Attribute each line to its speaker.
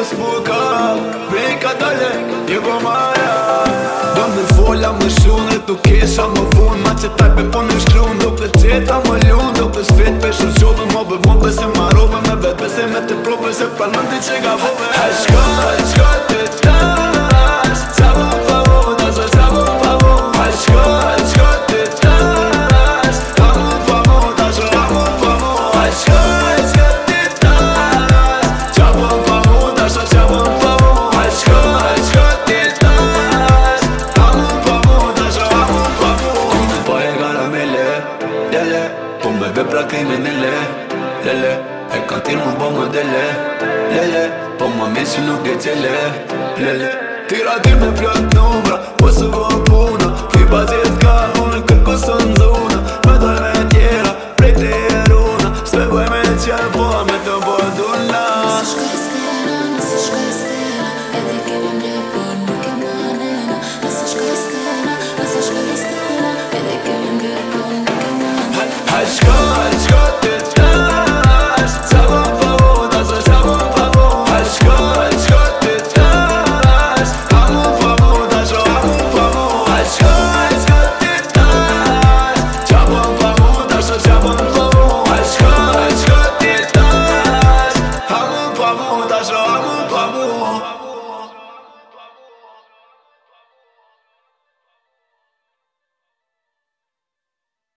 Speaker 1: s'buka Prej ka dole, je po maja Do me folla më shumë, tu kesha më vun Ma që tajpe po në shkrun, do këtë qeta më lun Do këtë sfet pe shumë qove, më bese marove Me vet bese me të prope, se pranon ti që ga vove Hajshka të tash, qavo pa vo, da zë qavo pa vo Hajshka të tash, qavo pa vo, da zë qavo pa vo Hajshka të tash, qavo pa vo, da zë qavo pa vo Hajshka të tash, qavo pa vo, da zë qavo pa vo Kume pa e karamele, lele Po me vepra kriminele, lele E kantin më bo më dele, lele Po më mesi nuk e qele, lele Tira ti me plot numra, po së vo puna Ki bazit ka unë kërko së në zona Me doj me tjera, prej të eruna Sve boj me qërë, po me të borduna
Speaker 2: Nëse shkoj skera, edhe kemi mle për nuk e manena Nëse shkoj skera, edhe kemi mle për nuk e manena
Speaker 1: Hajshka